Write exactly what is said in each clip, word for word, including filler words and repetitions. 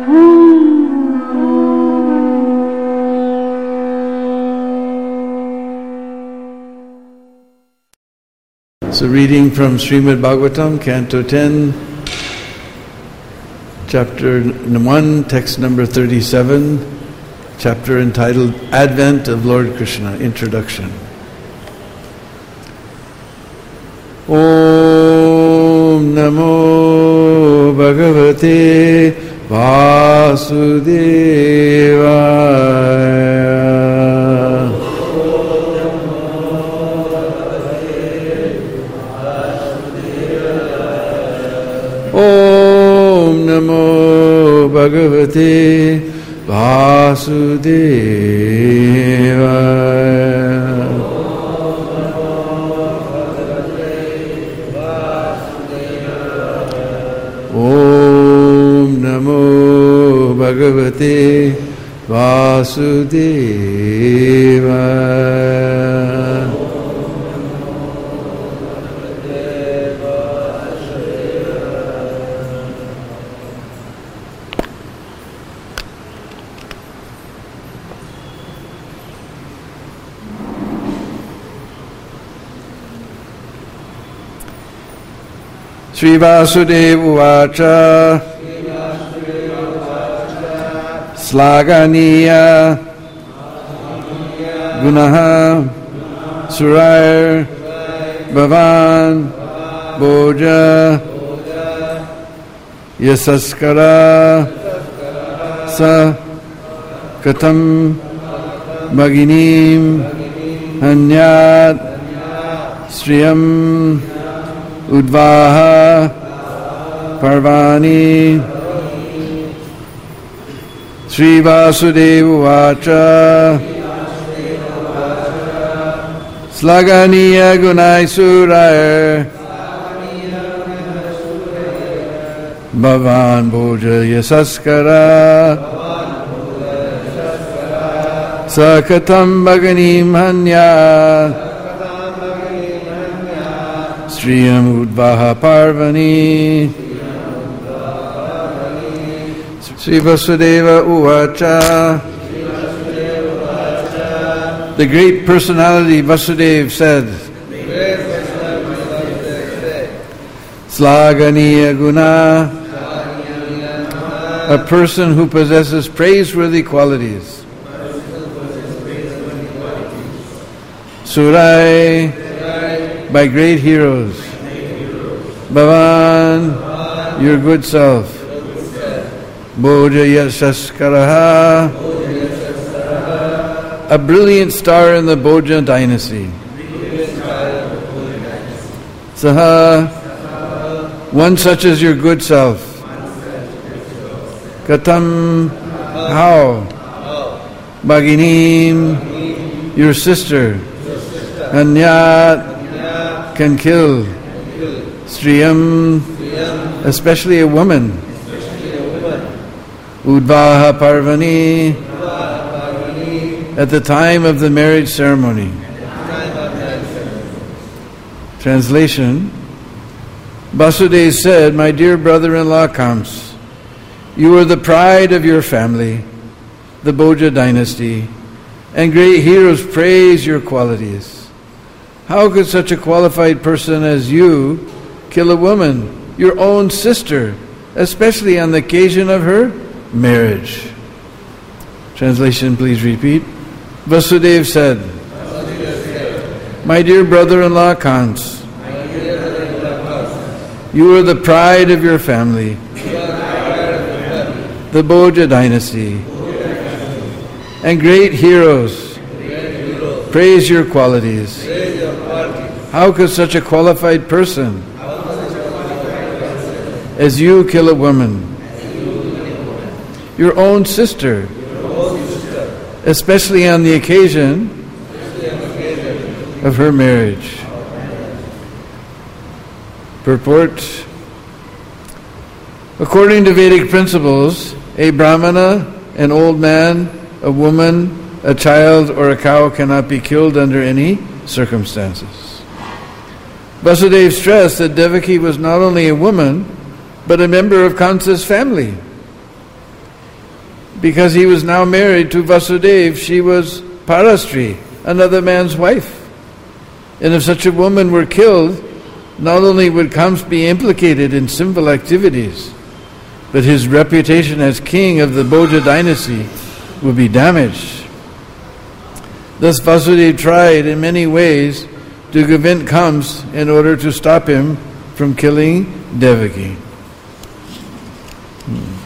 So reading from Srimad Bhagavatam, Canto ten, Chapter one, text number thirty-seven, chapter entitled Advent of Lord Krishna, Introduction. Om Namo Bhagavate Vasudevaya. Om Namo Bhagavate Vasudevaya. Om Namo Bhagavate Vasudevaya. Sri Vasudeva Uvacha Slaganiya Gunaha Surair Bhavan Bhoja Yasaskara Sa Katam Bhaginim Hanyat Sriyam Udvaha Parvani. Sri Vasudeva Uvacha Slaganiya Gunaisuraya Bhavan Bhoja Yasaskara Sakatam Bhaganim Hanya Sriyam Udvaha Parvani. Sri Vasudeva Uvacha. The great personality Vasudeva said, Slaganiya Guna, a person who possesses praiseworthy qualities. Surai, by great heroes. Bhavan, your good self. Bhoja Yasaskaraha, a brilliant star in the Bhoja dynasty. Saha, one such as your good self. Katam, how? Bhaginim, your sister. Anyat, can kill. Sriyam, especially a woman. Udvaha Parvani, at the time of the marriage ceremony. Translation: Vasudeva said, my dear brother-in-law Kams, you are the pride of your family, the Bhoja dynasty, and great heroes praise your qualities. How could such a qualified person as you kill a woman, your own sister, especially on the occasion of her marriage? Translation, please repeat. Vasudeva said, my dear brother-in-law Kans, you are the pride of your family, the Bhoja dynasty, and great heroes praise your qualities. How could such a qualified person as you kill a woman, your own sister, especially on the occasion of her marriage? Purport: according to Vedic principles, a Brahmana, an old man, a woman, a child, or a cow cannot be killed under any circumstances. Vasudeva stressed that Devaki was not only a woman, but a member of Kansa's family. because he was now married to Vasudeva, she was Parastri, another man's wife. And if such a woman were killed, not only would Kams be implicated in sinful activities, but his reputation as king of the Bhoja dynasty would be damaged. Thus Vasudeva tried in many ways to prevent Kams in order to stop him from killing Devaki. Hmm.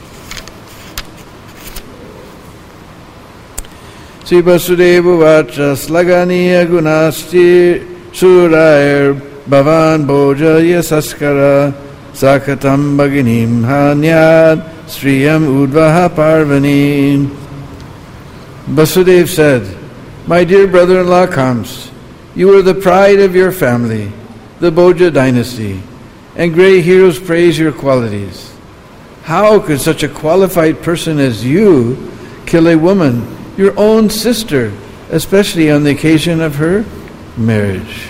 Sri Vasudeva vacha slaganiya gunasti surair bhavan bhoja yasaskara sakatam bhaginim hanyad sriyam udvaha parvani. Vasudeva said, "My dear brother-in-law Kams, you are the pride of your family, the Bhoja dynasty, and great heroes praise your qualities. How could such a qualified person as you kill a woman, your own sister, especially on the occasion of her marriage?"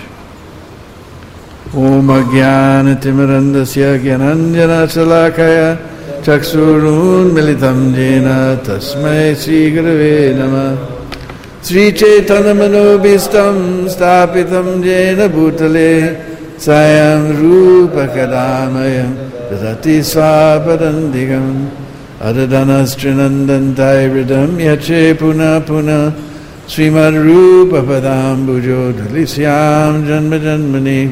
Om Ajnana Timirandasya Gyananjana Salakaya Chaksurun Militam Jena Tasmai Sri Gurave Namah Sri Chaitanya Manobhistam Stapitam Jena Bhutale Sayam Rupa Kadamayam Dadati Swapadandigam Adadanas Trinandantai Ridam Yache Puna Puna Srimad Rupa Padam Bujo Dalisyam Janma Janmani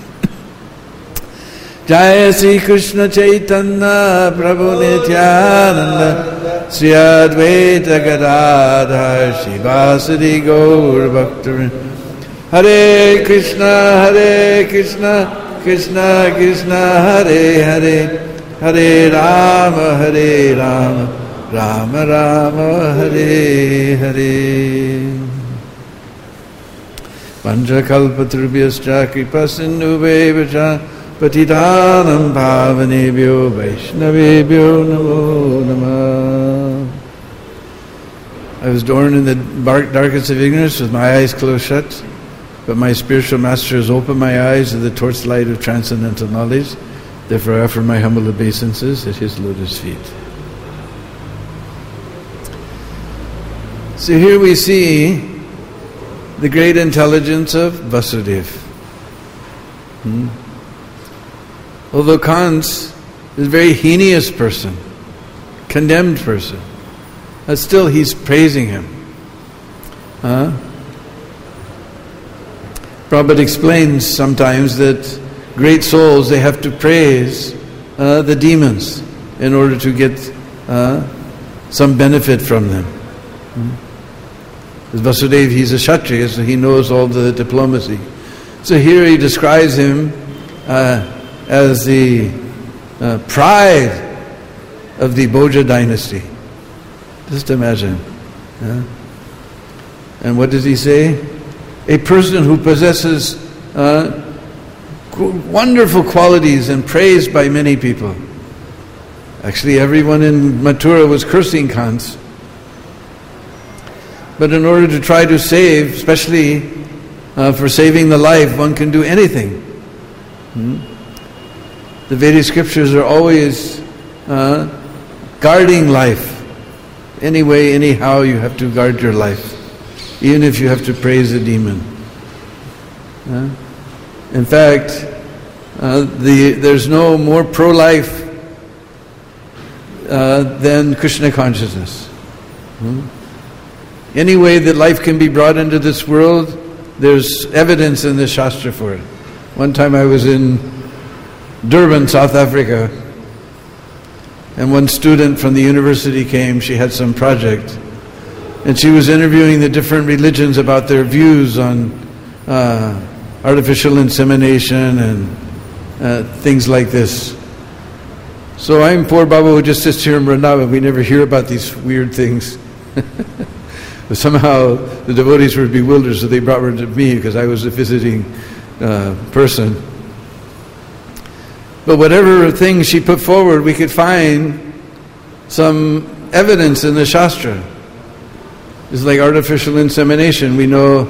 Jaya Sri Krishna Chaitanya Prabhu Nityananda Sri Advaita Gadadhar Shivasadi Gaur Bhaktarin Hare Krishna Hare Krishna Krishna Krishna Hare Hare Hare Rama Hare Rama Rama Rama Hare Hare. Panchakalpatrubhyascha kripasindhubheva patitanam pavanebhyo vaishnavebhyo namo namah. I was born in the darkest of ignorance with my eyes closed shut, but my spiritual master has opened my eyes to the torchlight of transcendental knowledge. Therefore I offer my humble obeisances at his lotus feet. So here we see the great intelligence of Vasudeva. Hmm? Although Kans is a very heinous person, condemned person, but still he's praising him. Huh? Prabhupada explains sometimes that great souls, they have to praise uh, the demons in order to get uh, some benefit from them. Hmm? Vasudeva, he's a Kshatriya, so he knows all the diplomacy. So here he describes him uh, as the uh, pride of the Bhoja dynasty. Just imagine. Yeah? And what does he say? A person who possesses uh, wonderful qualities and praised by many people. Actually, everyone in Mathura was cursing Kans. But in order to try to save, especially uh, for saving the life, one can do anything. Hmm? The Vedic scriptures are always uh, guarding life. Anyway, anyhow, you have to guard your life, even if you have to praise a demon. Uh, in fact, uh, the, there's no more pro-life uh, than Krishna consciousness. Hmm? Any way that life can be brought into this world, there's evidence in the Shastra for it. One time I was in Durban, South Africa, and one student from the university came. She had some project, and she was interviewing the different religions about their views on uh, artificial insemination and uh, things like this. So I'm poor Baba who just sits here in Vrindavan. We never hear about these weird things. But somehow the devotees were bewildered, so they brought her to me because I was a visiting uh, person. But whatever things she put forward, we could find some evidence in the Shastra. It's like artificial insemination. We know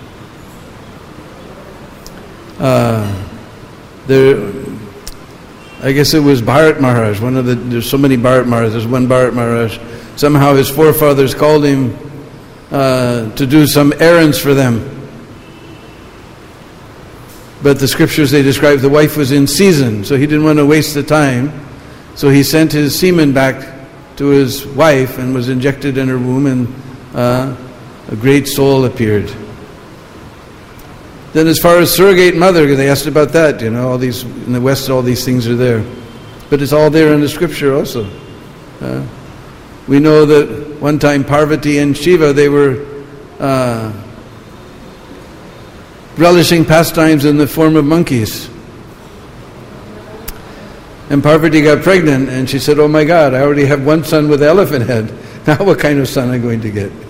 uh, there, I guess it was Bharat Maharaj, one of the, there's so many Bharat Maharaj, there's one Bharat Maharaj. Somehow his forefathers called him uh, to do some errands for them. But the scriptures, they describe the wife was in season, so he didn't want to waste the time. So he sent his semen back to his wife and was injected in her womb, and uh, a great soul appeared. Then as far as surrogate mother, they asked about that, you know, all these, in the West all these things are there. But it's all there in the scripture also. Uh, we know that one time Parvati and Shiva, they were uh, relishing pastimes in the form of monkeys. And Parvati got pregnant and she said, oh my God, I already have one son with elephant head. Now what kind of son am I going to get?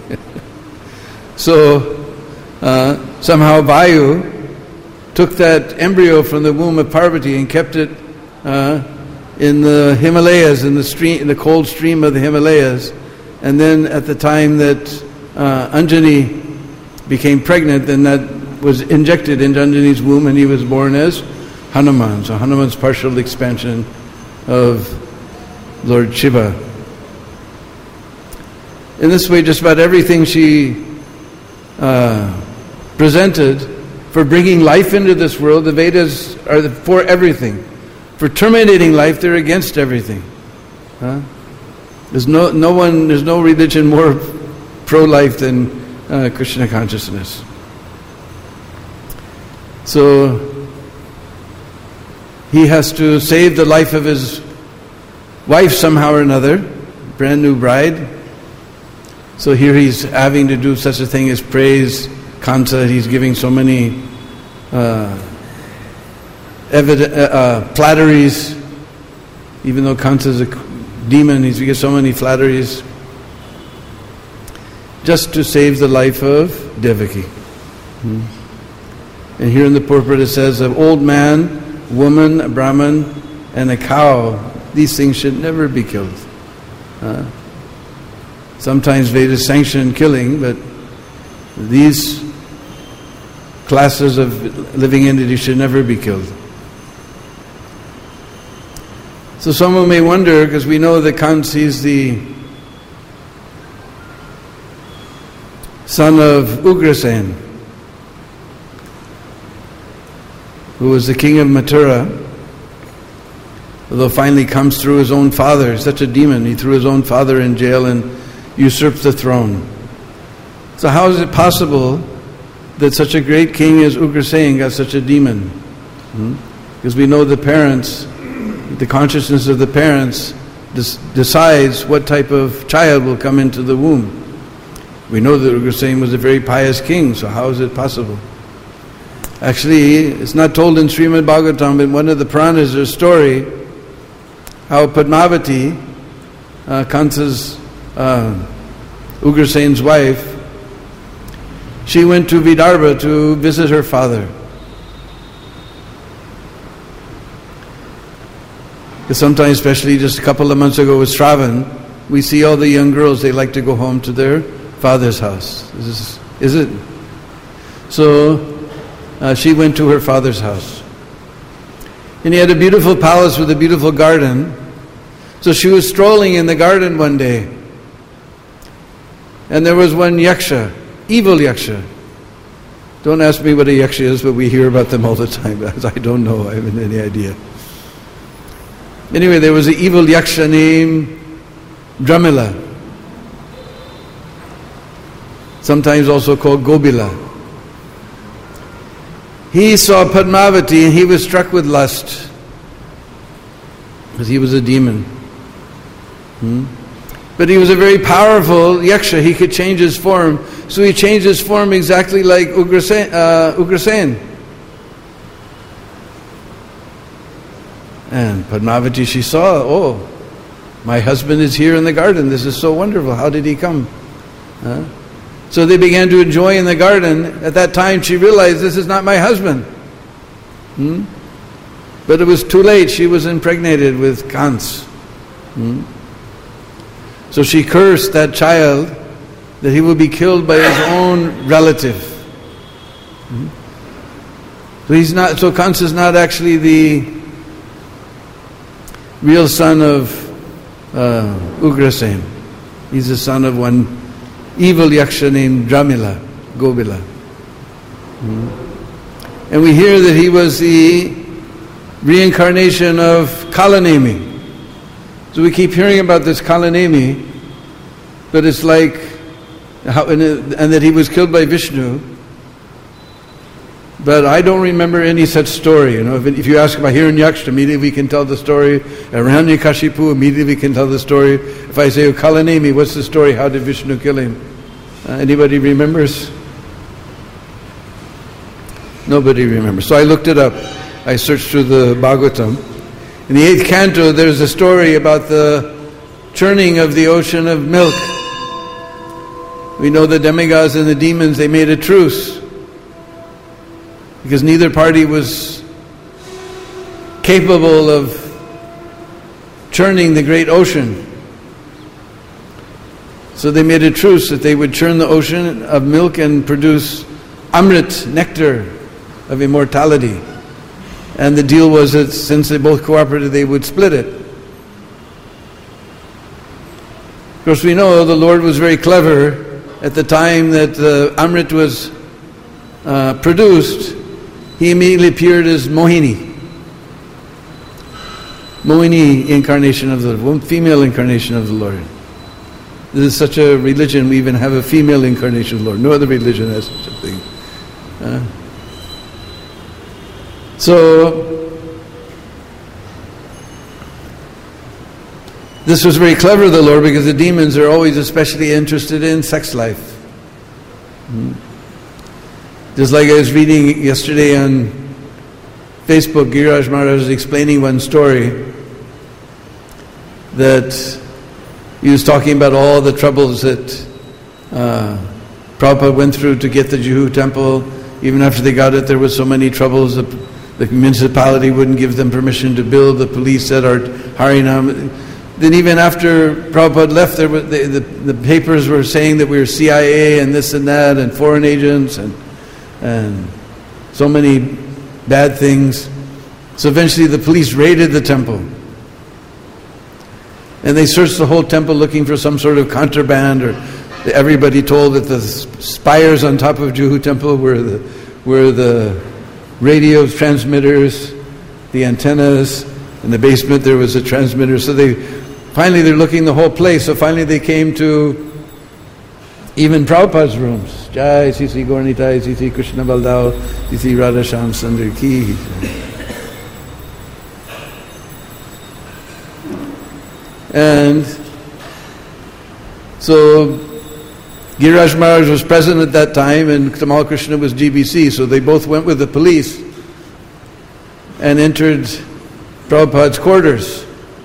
so uh, somehow Vayu took that embryo from the womb of Parvati and kept it uh, in the Himalayas, in the stream, in the cold stream of the Himalayas. And then at the time that uh, Anjani became pregnant, then that was injected into Anjani's womb and he was born as Hanuman. So Hanuman's partial expansion of Lord Shiva. In this way, just about everything she uh, presented for bringing life into this world, the Vedas are for everything. For terminating life, they're against everything. Huh? There's no no one, there's no religion more pro-life than uh, Krishna consciousness. So he has to save the life of his wife somehow or another, brand new bride. So here he's having to do such a thing as praise Kansa. He's giving so many uh, evident, uh, uh, flatteries. Even though Kansa is a demon, he's given so many flatteries just to save the life of Devaki. Hmm. And here in the purport it says, an old man, woman, a Brahman, and a cow, these things should never be killed. Uh, sometimes Vedas sanction killing, but these classes of living entities should never be killed. So someone may wonder, because we know that Kansa is the son of Ugrasen, who was the king of Mathura, although finally comes through his own father. Such a demon, he threw his own father in jail and usurped the throne. So how is it possible that such a great king as Ugrasen got such a demon? Hmm? Because we know the parents, the consciousness of the parents des- decides what type of child will come into the womb. We know that Ugrasen was a very pious king, so how is it possible? Actually, it's not told in Srimad Bhagavatam, but in one of the Puranas there's a story how Padmavati, uh, Kansa's, uh, Ugrasen's wife, she went to Vidarbha to visit her father. Because sometimes, especially just a couple of months ago with Shravan, we see all the young girls, they like to go home to their father's house. Is, this, is it? So, Uh, she went to her father's house. And he had a beautiful palace with a beautiful garden. So she was strolling in the garden one day. And there was one yaksha, evil yaksha. Don't ask me what a yaksha is, but we hear about them all the time. I don't know, I haven't any idea. Anyway, there was an evil yaksha named Dramila. Sometimes also called Gobila. He saw Padmavati and he was struck with lust because he was a demon. Hmm? But he was a very powerful yaksha. He could change his form. So he changed his form exactly like Ugrasen. Uh, Ugrasen. And Padmavati, she saw, oh, my husband is here in the garden. This is so wonderful. How did he come? Huh? So they began to enjoy in the garden. At that time she realized, this is not my husband. Hmm? But it was too late. She was impregnated with Kans. Hmm? So she cursed that child that he would be killed by his own relative. Hmm? So he's not. So Kans is not actually the real son of uh, Ugrasen. He's the son of one evil yaksha named Dramila, Gobila. Mm-hmm. And we hear that he was the reincarnation of Kalanemi. So we keep hearing about this Kalanemi, but it's like, how, and, it, and that he was killed by Vishnu. But I don't remember any such story. You know, if, if you ask about Hiranyaksh, immediately we can tell the story. Hiranyakashipu, immediately we can tell the story. If I say, oh, Kalanemi, what's the story? How did Vishnu kill him? Uh, anybody remembers? Nobody remembers. So I looked it up. I searched through the Bhagavatam. In the eighth canto, there's a story about the churning of the ocean of milk. We know the demigods and the demons, they made a truce, because neither party was capable of churning the great ocean. So they made a truce that they would churn the ocean of milk and produce Amrit, nectar of immortality. And the deal was that since they both cooperated, they would split it. Of course, we know the Lord was very clever. At the time that the Amrit was uh, produced, he immediately appeared as Mohini. Mohini incarnation of the Lord, female incarnation of the Lord. This is such a religion, we even have a female incarnation of the Lord. No other religion has such a thing. Uh, so, this was very clever of the Lord, because the demons are always especially interested in sex life. Hmm. Just like I was reading yesterday on Facebook, Giriraj Maharaj was explaining one story that he was talking about all the troubles that uh, Prabhupada went through to get the Juhu temple. Even after they got it, there was so many troubles. The, the municipality wouldn't give them permission to build. The police said, our Harinam. Then even after Prabhupada left, there were, the, the, the papers were saying that we were C I A and this and that and foreign agents and and so many bad things. So eventually the police raided the temple. And they searched the whole temple looking for some sort of contraband, or everybody told that the spires on top of Juhu temple were the, were the radio transmitters, the antennas. In the basement there was a transmitter. So they finally they're looking the whole place. So finally they came to even Prabhupada's rooms. Jai Sri Sri Gauranitai, Sri Sri Krishna Baldao, Sri Sri Radha Shyam Sundar Ki. And so Giriraj Maharaj was present at that time, and Tamal Krishna was G B C, so they both went with the police and entered Prabhupada's quarters.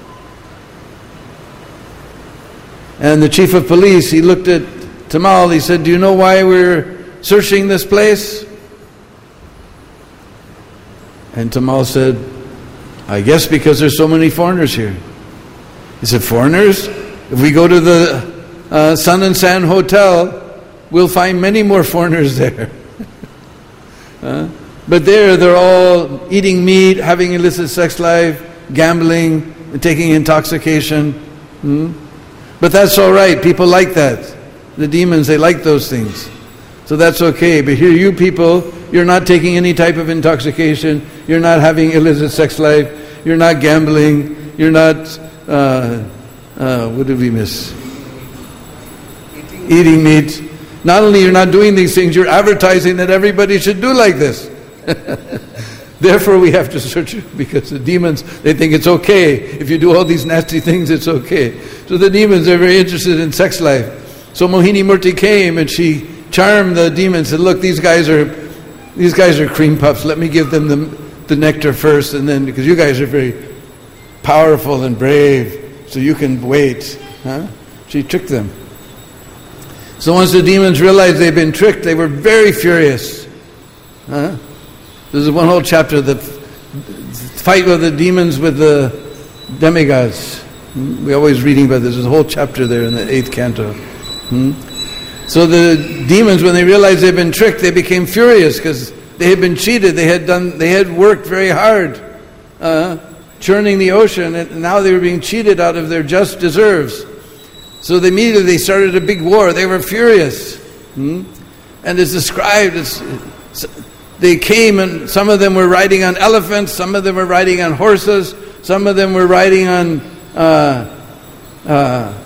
And the chief of police, he looked at Tamal, he said, do you know why we're searching this place? And Tamal said, I guess because there's so many foreigners here. He said, foreigners? If we go to the uh, Sun and Sand Hotel, we'll find many more foreigners there. uh, but there, they're all eating meat, having illicit sex life, gambling, and taking intoxication. Hmm? But that's all right. People like that. The demons, they like those things. So that's okay. But here you people, you're not taking any type of intoxication. You're not having illicit sex life. You're not gambling. You're not, uh, uh, what did we miss? Eating. Eating meat. Not only you're not doing these things, you're advertising that everybody should do like this. Therefore we have to search, because the demons, they think it's okay. If you do all these nasty things, it's okay. So the demons are very interested in sex life. So Mohini Murti came and she charmed the demons and said, look, these guys are these guys are cream puffs. Let me give them the, the nectar first, and then, because you guys are very powerful and brave, so you can wait. Huh? She tricked them. So once the demons realized they'd been tricked, they were very furious. Huh? There's one whole chapter, the fight with the demons with the demigods. We're always reading about this. There's a whole chapter there in the eighth canto. Hmm? So the demons, when they realized they'd been tricked, they became furious because they had been cheated. They had done. They had worked very hard, uh, churning the ocean, and now they were being cheated out of their just deserves. So they immediately they started a big war. They were furious. Hmm? And it's described, it's, it's, they came and some of them were riding on elephants, some of them were riding on horses, some of them were riding on uh, uh,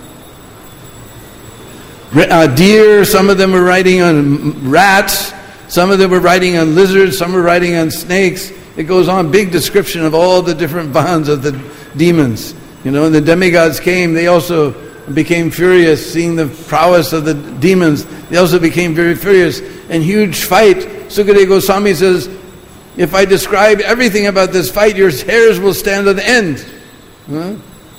uh, deer, some of them were riding on rats, some of them were riding on lizards, some were riding on snakes. It goes on, big description of all the different bonds of the demons. You know, and the demigods came, they also became furious, seeing the prowess of the demons. They also became very furious. And huge fight. Sukadeva Goswami says, if I describe everything about this fight, your hairs will stand on end. Huh?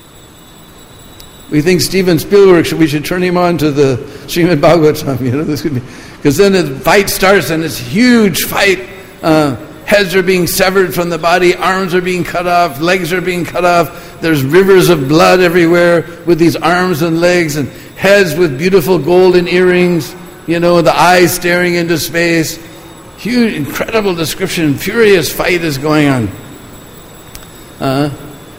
We think Steven Spielberg, we should turn him on to the Srimad Bhagavatam. You know, this could be, because then the fight starts, and it's huge fight. Uh, heads are being severed from the body, arms are being cut off, legs are being cut off. There's rivers of blood everywhere with these arms and legs, and heads with beautiful golden earrings. You know, the eyes staring into space. Huge, incredible description. Furious fight is going on. Uh,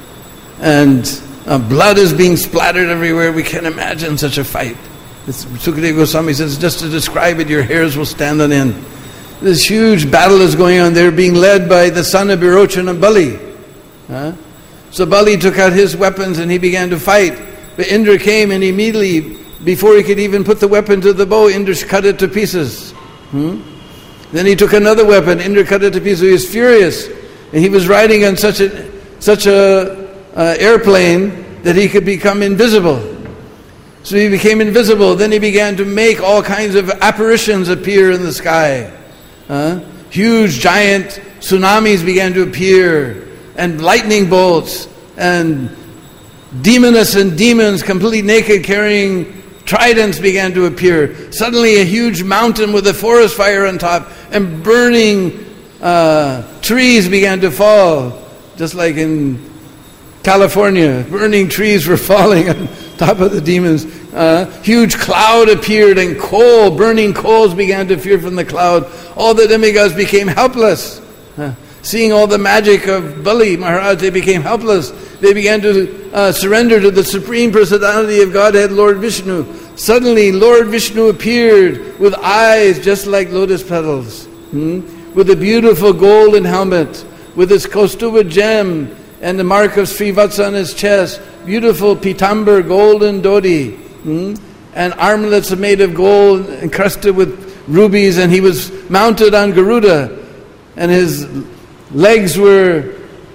and uh, blood is being splattered everywhere. We can't imagine such a fight. It's, Sukadeva Goswami says, just to describe it, your hairs will stand on end. This huge battle is going on. They're being led by the son of Birochan and Bali. Uh, so Bali took out his weapons and he began to fight. But Indra came and immediately, before he could even put the weapon to the bow, Indra cut it to pieces. Hmm? Then he took another weapon. Indra cut it to pieces. He was furious, and he was riding on such a such a uh, airplane that he could become invisible. So he became invisible. Then he began to make all kinds of apparitions appear in the sky. Uh, huge, giant tsunamis began to appear, and lightning bolts, and demoness and demons, completely naked, carrying tridents began to appear. Suddenly a huge mountain with a forest fire on top, and burning uh, trees began to fall, just like in California. Burning trees were falling on top of the demons. Uh, huge cloud appeared, and coal, burning coals began to appear from the cloud. All the demigods became helpless. Uh, seeing all the magic of Bali Maharaj, they became helpless. They began to uh, surrender to the Supreme Personality of Godhead, Lord Vishnu. Suddenly, Lord Vishnu appeared with eyes just like lotus petals, hmm? with a beautiful golden helmet, with his Kaustuva gem and the mark of Srivatsa on his chest, beautiful pitambar, golden dhoti, hmm? and armlets made of gold encrusted with rubies, and he was mounted on Garuda, and his legs were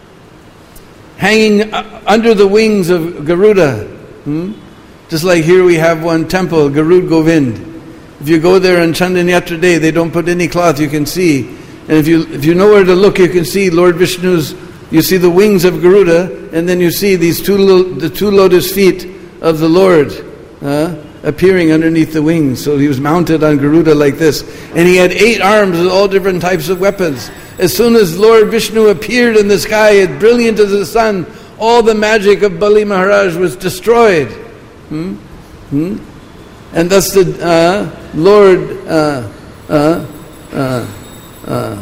hanging under the wings of Garuda. Hmm? Just like here we have one temple, Garud Govind. If you go there on Chandan Yatra Day, they don't put any cloth, you can see. And if you if you know where to look, you can see Lord Vishnu's, you see the wings of Garuda, and then you see these two lo- the two lotus feet of the Lord uh, appearing underneath the wings. So he was mounted on Garuda like this. And he had eight arms with all different types of weapons. As soon as Lord Vishnu appeared in the sky, as brilliant as the sun, all the magic of Bali Maharaj was destroyed. Hmm? Hmm? And thus the uh, Lord uh, uh, uh, uh,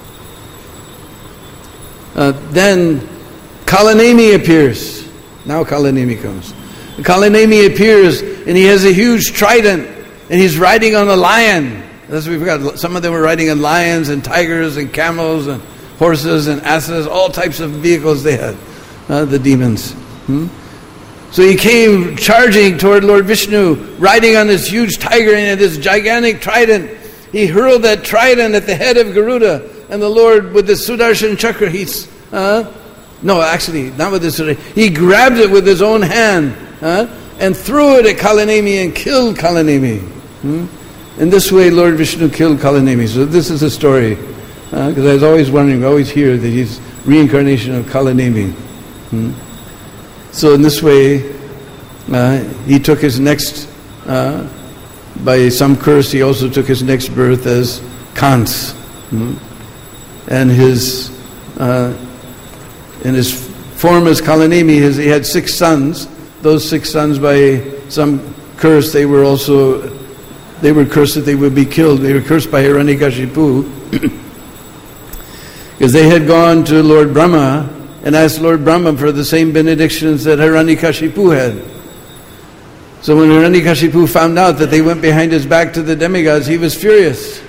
uh, then Kalanemi appears. Now Kalanemi comes. Kalanemi appears, and he has a huge trident, and he's riding on a lion. That's what we've got. Some of them were riding on lions and tigers and camels and horses and asses, all types of vehicles they had, uh, the demons. Hmm? So he came charging toward Lord Vishnu, riding on this huge tiger and this gigantic trident. He hurled that trident at the head of Garuda, and the Lord, with the Sudarshan Chakra, he's, uh, no, actually, not with the Sudarshan, he grabbed it with his own hand, uh, and threw it at Kalanemi and killed Kalanemi. Hmm? In this way, Lord Vishnu killed Kalanemi. So this is the story, because uh, I was always wondering, we always hear that he's reincarnation of Kalanemi. Hmm? So in this way, uh, he took his next, uh, by some curse, he also took his next birth as Kans. Hmm? And his, uh, in his form as Kalanemi, his, he had six sons. Those six sons, by some curse, they were also, they were cursed that they would be killed. They were cursed by Hiranyakashipu because they had gone to Lord Brahma and asked Lord Brahma for the same benedictions that Hiranyakashipu had. So when Hiranyakashipu found out that they went behind his back to the demigods, he was furious.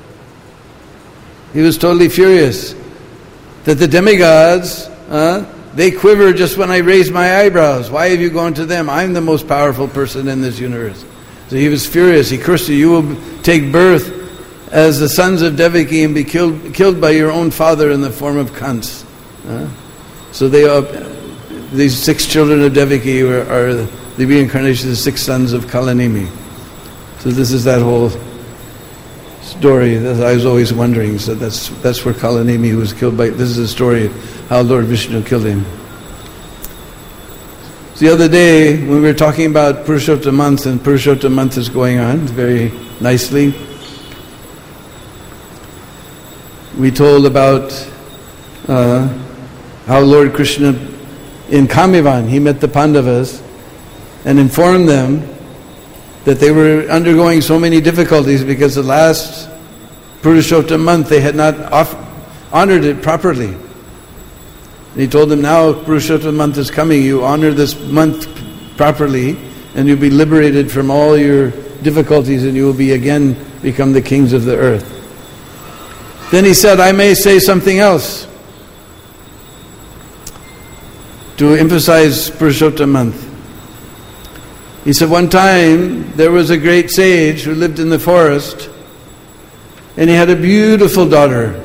He was totally furious that the demigods, uh, they quiver just when I raise my eyebrows. Why have you gone to them? I'm the most powerful person in this universe. So he was furious. He cursed you. You will take birth as the sons of Devaki and be killed killed by your own father in the form of Kans. Uh, so they are, these six children of Devaki are, are the reincarnation of the six sons of Kalanemi. So this is that whole story that I was always wondering. So that's that's where Kalanemi was killed by. This is the story of how Lord Vishnu killed him. So the other day when we were talking about Purushottam month, and Purushottam month is going on very nicely, we told about uh, how Lord Krishna in Kamivan, he met the Pandavas and informed them that they were undergoing so many difficulties because the last Purushottam month they had not off- honored it properly. And he told them, now Purushottam month is coming, you honor this month properly and you'll be liberated from all your difficulties and you will be again become the kings of the earth. Then he said, I may say something else to emphasize Purushottam month. He said, one time there was a great sage who lived in the forest and he had a beautiful daughter.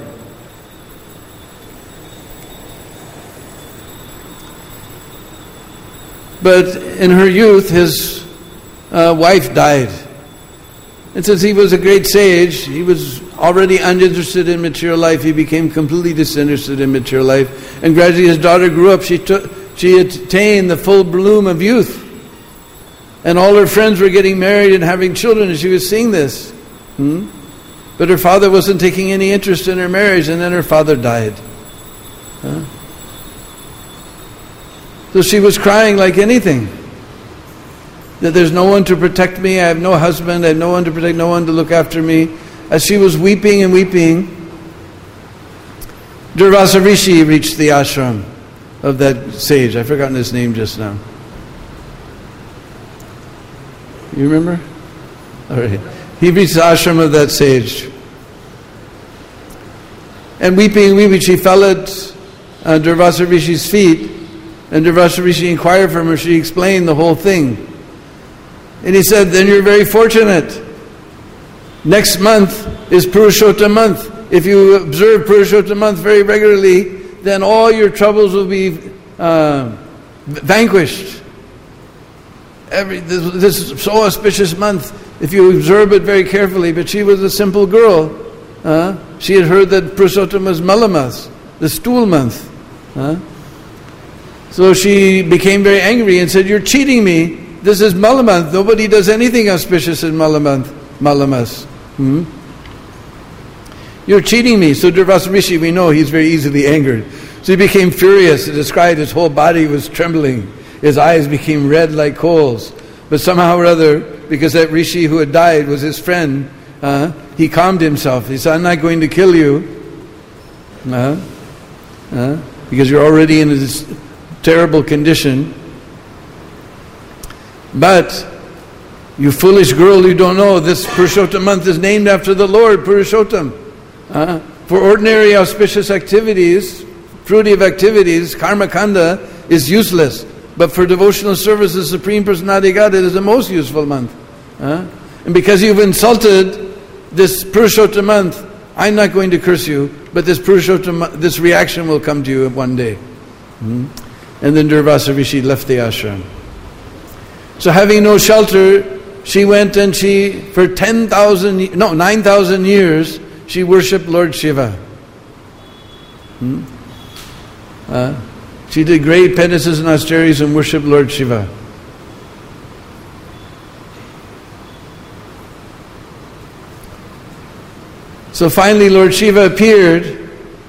But in her youth his uh, wife died. And since he was a great sage, he was already uninterested in material life. He became completely disinterested in material life. And gradually his daughter grew up. She took, she attained the full bloom of youth. And all her friends were getting married and having children, and she was seeing this. Hmm? But her father wasn't taking any interest in her marriage, and then her father died. Huh? So she was crying like anything. That there's no one to protect me, I have no husband, I have no one to protect, no one to look after me. As she was weeping and weeping, Durvasa Rishi reached the ashram of that sage. I've forgotten his name just now. You remember? All right. He reached the ashram of that sage. And weeping, weeping, she fell at uh, Durvasa Rishi's feet. And Durvasa Rishi inquired from her. She explained the whole thing. And he said, then you're very fortunate. Next month is Purushottam month. If you observe Purushottam month very regularly, then all your troubles will be uh, vanquished. Every this, this is so auspicious month, if you observe it very carefully. But she was a simple girl. Uh, she had heard that Purushottam was Malamath, the stool month. Uh, so she became very angry and said, you're cheating me. This is Malamath. Nobody does anything auspicious in Malamath. Malamath. Hmm? You're cheating me. So Durvasa Rishi, we know he's very easily angered. So he became furious. He described his whole body was trembling. His eyes became red like coals. But somehow or other, because that Rishi who had died was his friend, uh, he calmed himself. He said, I'm not going to kill you. Uh, uh, because you're already in this terrible condition. But, you foolish girl, you don't know, this Purushottam month is named after the Lord, Purushottam. Uh, for ordinary auspicious activities, fruitive activities, karma kanda is useless. But for devotional service, the Supreme Personality of Godhead is the most useful month. Uh, and because you've insulted this Purushottam month, I'm not going to curse you, but this Purushottam, this reaction will come to you one day. Hmm? And then Durvasa Rishi left the ashram. So having no shelter, she went and she, for ten thousand, no, nine thousand years, she worshipped Lord Shiva. Hmm? Uh, she did great penances and austerities and worshipped Lord Shiva. So finally Lord Shiva appeared,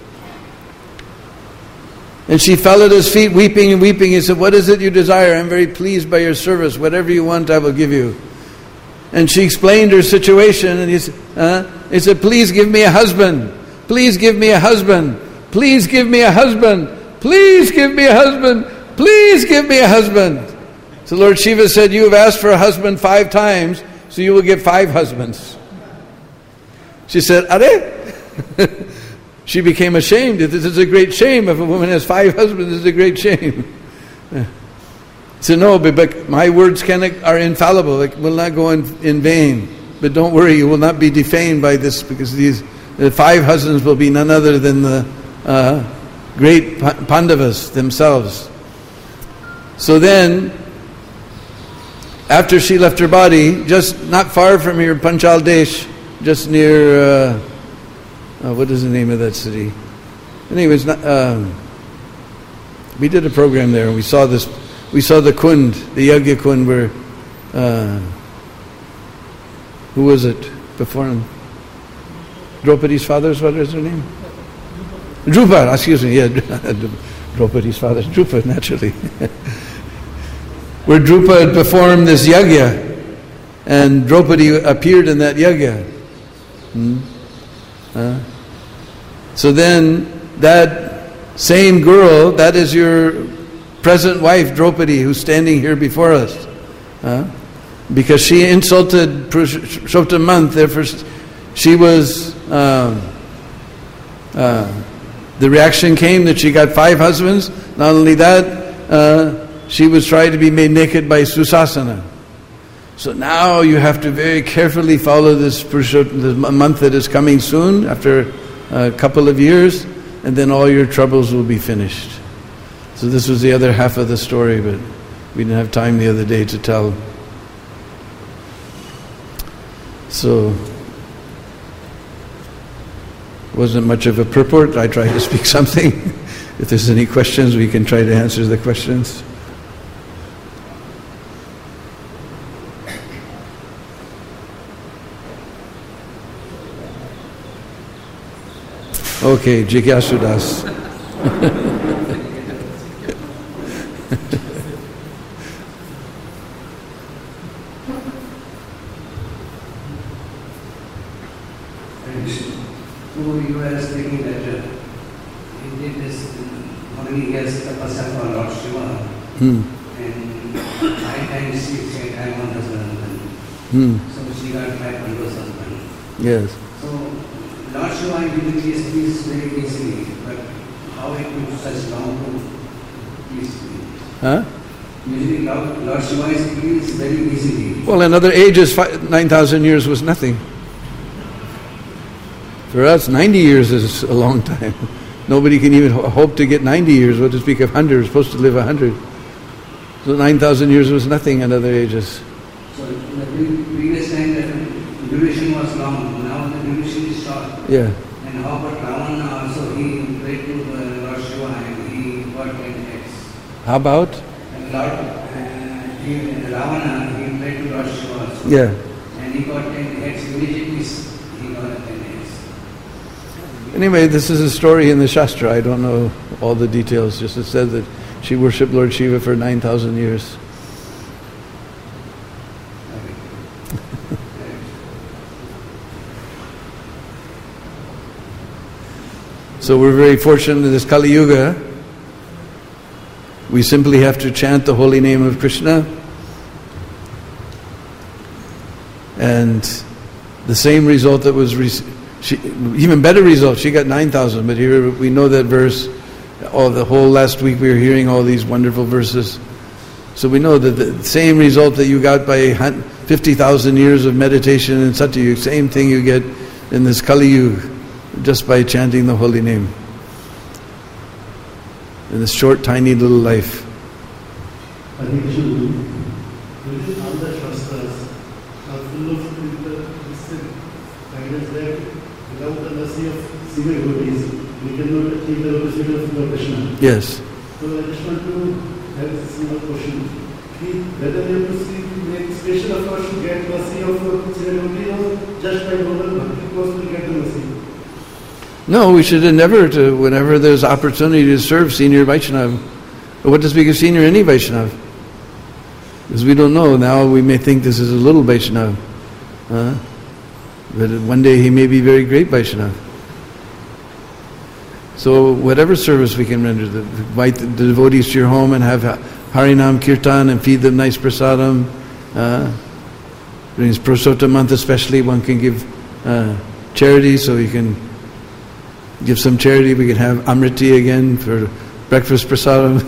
and she fell at his feet weeping and weeping. He said, what is it you desire? I'm very pleased by your service. Whatever you want, I will give you. And she explained her situation, and he said, uh, he said, please give me a husband. Please give me a husband. Please give me a husband. please give me a husband, please give me a husband. So Lord Shiva said, you have asked for a husband five times, so you will get five husbands. She said, Are? She became ashamed. This is a great shame. If a woman has five husbands, it's a great shame. So no, but, but my words can, are infallible. It will not go in, in vain. But don't worry, you will not be defamed by this, because these the five husbands will be none other than the uh, great Pandavas themselves. So then, after she left her body, just not far from here, Panchal Desh, just near, uh, uh, what is the name of that city? Anyways, not, um, we did a program there, and we saw this. We saw the Kund, the Yagya Kund, where uh, who was it before him? Draupadi's father's, what is her name? Drupa, excuse me, yeah, Draupadi's father, Drupa, naturally. Where Drupa had performed this yagya, and Draupadi appeared in that yagya. Hmm? Uh, so then, that same girl, that is your present wife, Draupadi, who's standing here before us. Uh, because she insulted Purushottam month, therefore she was, um, uh, the reaction came that she got five husbands. Not only that, uh, she was tried to be made naked by Susasana. So now you have to very carefully follow this Purushottam, the month that is coming soon, after a couple of years, and then all your troubles will be finished. So this was the other half of the story, but we didn't have time the other day to tell. So, wasn't much of a purport. I tried to speak something. If there's any questions, we can try to answer the questions. Okay, Jigyasudas. So you were speaking that uh, he did this how many years tapasya for Lord Shiva, Hmm. and five times she said, I want husband. Hmm. So she got five Pandavas husband. Yes. So Lord Shiva giving these peace very easily, but how it took such long to peace? Huh? Usually Lord, Lord Shiva is pleased very easily. Well, in other ages, nine thousand years was nothing. For us, ninety years is a long time. Nobody can even ho- hope to get ninety years. What to speak of one hundred? We're supposed to live one hundred. So nine thousand years was nothing in other ages. So in the pre- previous time the duration was long, now the duration is short. Yeah. And how about Ravana also, he prayed to uh, Lord Shiva and he got ten heads. How about? And Lord, uh, he, Ravana, he prayed to Lord Shiva also. Yeah. And he got ten heads, immediately he got ten heads. Anyway, this is a story in the Shastra. I don't know all the details. Just it said that she worshipped Lord Shiva for nine thousand years. So we're very fortunate in this Kali Yuga. We simply have to chant the holy name of Krishna, and the same result that was re- she, even better result. She got nine thousand, but here we know that verse. All the whole last week we were hearing all these wonderful verses. So we know that the same result that you got by fifty thousand years of meditation in Satyayug, same thing you get in this Kali Yuga, just by chanting the holy name in this short, tiny little life. Within all the Shastras are full of this guidance that without the mercy of senior devotees, we cannot achieve the pursuit of Lord Krishna. Yes. So I just want to have a small question. Whether we have to see, make special effort to get mercy of senior devotee or just by normal bhakti course to get the mercy? No, we should endeavor to, whenever there's opportunity to serve senior Vaishnava. But what to speak of senior any Vaishnava? Because we don't know. Now we may think this is a little Vaishnava. Uh, but one day he may be very great Vaishnava. So whatever service we can render, the, invite the devotees to your home and have Harinam Kirtan and feed them nice prasadam. Uh, during this Purushottam month especially, one can give uh, charity, so you can give some charity. We can have Amriti again for breakfast prasadam.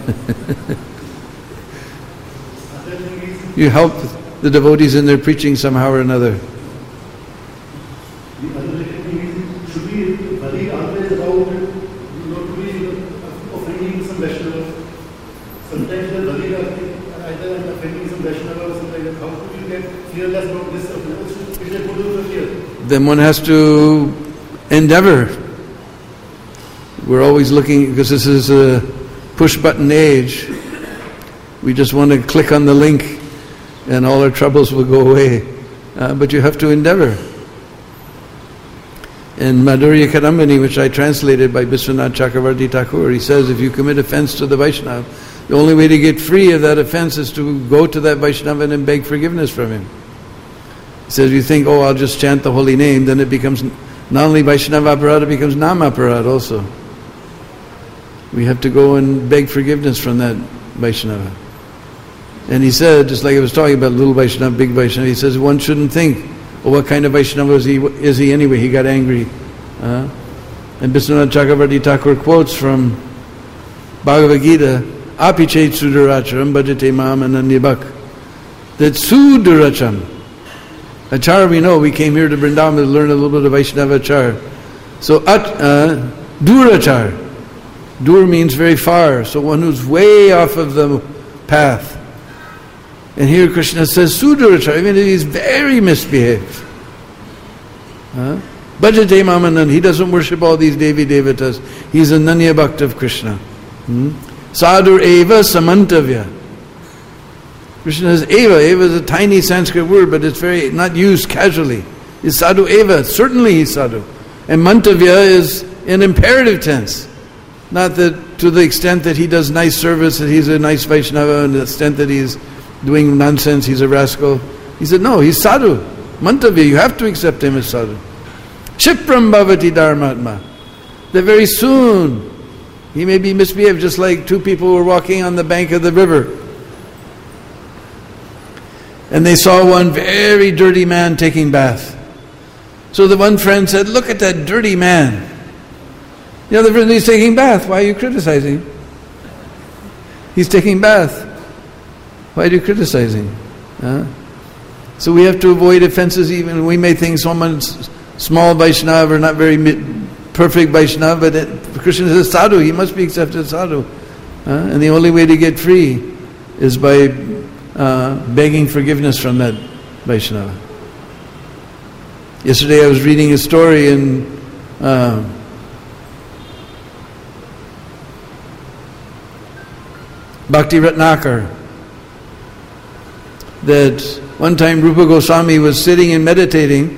You help the devotees in their preaching somehow or another. The other thing is, should we worry always about not to be offending some Vaishnava? Sometimes we are worried either I'm offending some Vaishnava or something like that. How could you get fearless about this? It is a good fear. Then one has to endeavor. We're always looking, because this is a push-button age. We just want to click on the link and all our troubles will go away. Uh, but you have to endeavor. In Madhurya Kadambini, which I translated by Biswanath Chakravarti Thakur, he says, if you commit offense to the Vaishnava, the only way to get free of that offense is to go to that Vaishnava and beg forgiveness from him. He says, you think, oh, I'll just chant the holy name, then it becomes not only Vaishnava aparad, it becomes Nam aparad also. We have to go and beg forgiveness from that Vaishnava. And he said, just like I was talking about little Vaishnava, big Vaishnava, he says one shouldn't think, oh, what kind of Vaishnava is he, is he anyway? He got angry. Uh, and Biswanath Chakravarti Thakur quotes from Bhagavad Gita, Api chet sudaracharam bhajate mam ananyabhak. That suduracham, achar we know, we came here to Vrindavan to learn a little bit of Vaishnava achar. So at, uh, durachar, dur means very far, so one who's way off of the path. And here Krishna says, Sudurachar, even if he's very misbehaved. Huh? Bhajate Mamanan, he doesn't worship all these Devi Devatas. He's a Nanya Bhakt of Krishna. Hmm? Sadur Eva Samantavya. Krishna says Eva. Eva is a tiny Sanskrit word, but it's very not used casually. It's Sadhu Eva. Certainly he's Sadhu. And Mantavya is in imperative tense. Not that to the extent that he does nice service, that he's a nice Vaishnava, and the extent that he's doing nonsense, he's a rascal. He said, no, he's sadhu. Mantavya, you have to accept him as sadhu. Chipram bhavati dharmatma. That very soon, he may be misbehaved, just like two people were walking on the bank of the river. And they saw one very dirty man taking bath. So the one friend said, look at that dirty man. The other friend, he's taking bath. Why are you criticizing? He's taking bath. Why do you criticize him? Huh? So we have to avoid offenses. Even we may think someone's small Vaishnava or not very perfect Vaishnava, but it, Krishna is a sadhu. He must be accepted as sadhu. Huh? And the only way to get free is by uh, begging forgiveness from that Vaishnava. Yesterday I was reading a story in uh, Bhakti Ratnakar, that one time Rupa Goswami was sitting and meditating,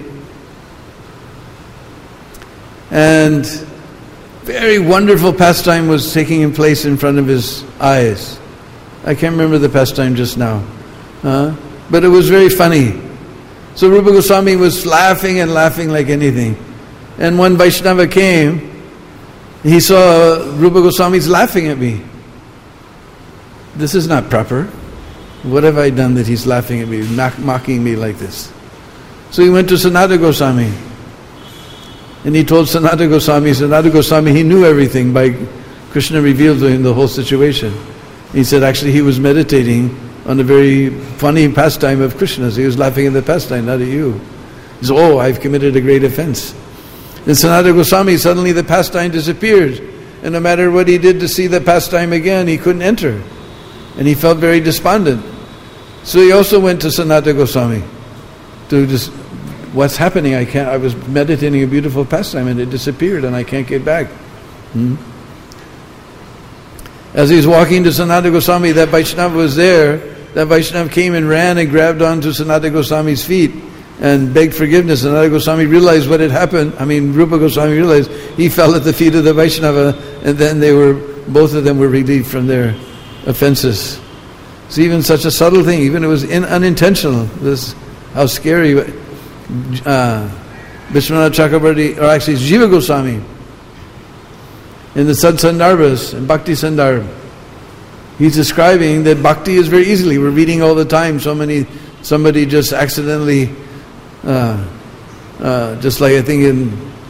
and very wonderful pastime was taking place in front of his eyes. I can't remember the pastime just now, uh, but it was very funny. So Rupa Goswami was laughing and laughing like anything, and one Vaishnava came. He saw Rupa Goswami's laughing at me. This is not proper. What have I done that he's laughing at me, mocking me like this? So he went to Sanatana Goswami. And he told Sanatana Goswami, Sanatana Goswami, he knew everything. By Krishna revealed to him the whole situation. He said actually he was meditating on a very funny pastime of Krishna's. He was laughing at the pastime, not at you. He said, oh, I've committed a great offense. Then Sanatana Goswami, suddenly the pastime disappeared. And no matter what he did to see the pastime again, he couldn't enter. And he felt very despondent. So he also went to Sanatana Goswami to just, what's happening? I can't. I was meditating a beautiful pastime and it disappeared and I can't get back. Hmm? As he was walking to Sanatana Goswami, that Vaishnava was there. That Vaishnava came and ran and grabbed onto Sanatana Goswami's feet and begged forgiveness. Sanatana Goswami realized what had happened. I mean, Rupa Goswami realized he fell at the feet of the Vaishnava, and then they were, both of them were relieved from their offenses. So even such a subtle thing, even it was in, unintentional. This how scary. Uh, Vishwanath Chakravarti, or actually Jiva Goswami, in the Sad Sandarbhas, in Bhakti Sandarbh, he's describing that bhakti is very easily. We're reading all the time, so many, somebody just accidentally, uh, uh, just like I think in,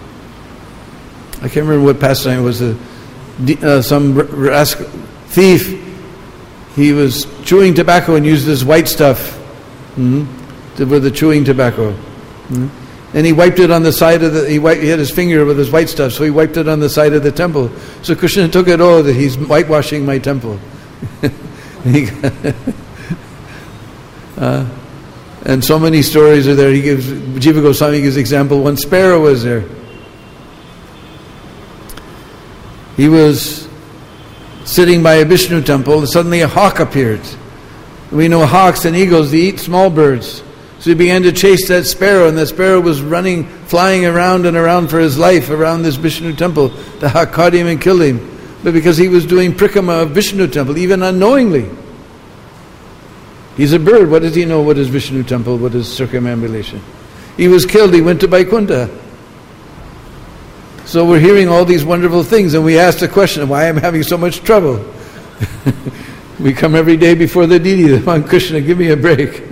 I can't remember what pastime it was, a, uh, some rascal, thief, he was chewing tobacco and used this white stuff mm-hmm, with the chewing tobacco. Mm-hmm. And he wiped it on the side of the, he, wiped, he had his finger with his white stuff, so he wiped it on the side of the temple. So Krishna took it, oh, that he's whitewashing my temple. he, uh, and so many stories are there. He gives, Jiva Goswami gives example, one sparrow was there. He was sitting by a Vishnu temple, and suddenly a hawk appeared. We know hawks and eagles, they eat small birds. So he began to chase that sparrow, and that sparrow was running, flying around and around for his life around this Vishnu temple. The hawk caught him and killed him. But because he was doing prikrama of Vishnu temple, even unknowingly. He's a bird, what does he know what is Vishnu temple, what is circumambulation? He was killed, he went to Vaikuntha. So we're hearing all these wonderful things, and we ask the question, why am I having so much trouble? We come every day before the Didi, Bhagavan Krishna, give me a break.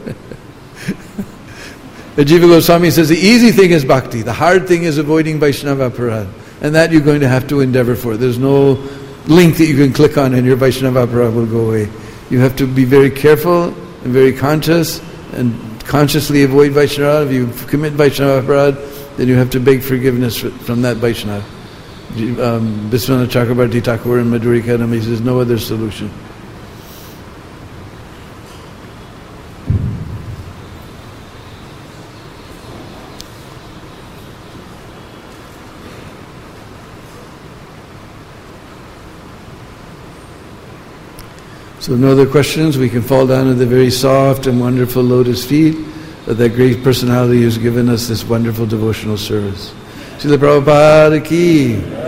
The Jiva Goswami says the easy thing is bhakti, the hard thing is avoiding Vaishnava aparadh, and that you're going to have to endeavor for. There's no link that you can click on and your Vaishnava aparadh will go away. You have to be very careful and very conscious and consciously avoid Vaishnava. If you commit Vaishnava aparadh, then you have to beg forgiveness from that Vaishnava. Um, Biswanath Chakrabarti Thakur and Madhuri Kadam, he says no other solution. So no other questions, we can fall down at the very soft and wonderful lotus feet of that great personality who's given us this wonderful devotional service. Srila Prabhupada ki